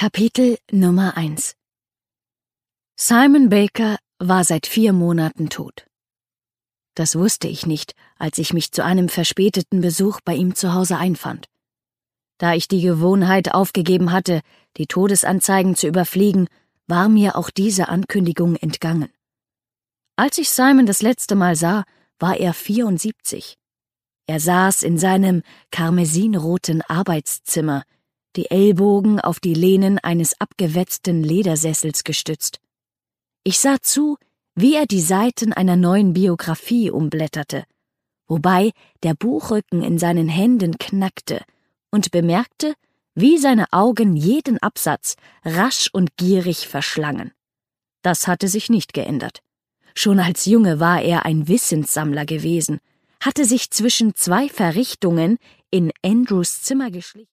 Kapitel Nummer 1 Simon Baker war seit 4 Monaten tot. Das wusste ich nicht, als ich mich zu einem verspäteten Besuch bei ihm zu Hause einfand. Da ich die Gewohnheit aufgegeben hatte, die Todesanzeigen zu überfliegen, war mir auch diese Ankündigung entgangen. Als ich Simon das letzte Mal sah, war er 74. Er saß in seinem karmesinroten Arbeitszimmer, die Ellbogen auf die Lehnen eines abgewetzten Ledersessels gestützt. Ich sah zu, wie er die Seiten einer neuen Biografie umblätterte, wobei der Buchrücken in seinen Händen knackte, und bemerkte, wie seine Augen jeden Absatz rasch und gierig verschlangen. Das hatte sich nicht geändert. Schon als Junge war er ein Wissenssammler gewesen, hatte sich zwischen 2 Verrichtungen in Andrews Zimmer geschlichen.